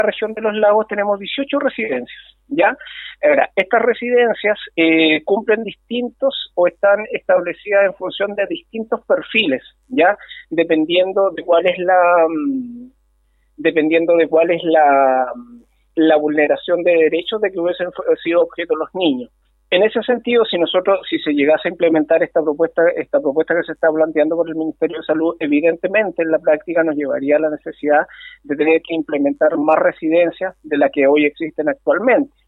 región de los lagos tenemos 18 residencias, ¿ya? Ahora, estas residencias cumplen distintos o están establecidas en función de distintos perfiles, ¿ya? Dependiendo de cuál es la vulneración de derechos de que hubiesen sido objeto los niños. En ese sentido, si se llegase a implementar esta propuesta que se está planteando por el Ministerio de Salud, evidentemente en la práctica nos llevaría a la necesidad de tener que implementar más residencias de las que hoy existen actualmente.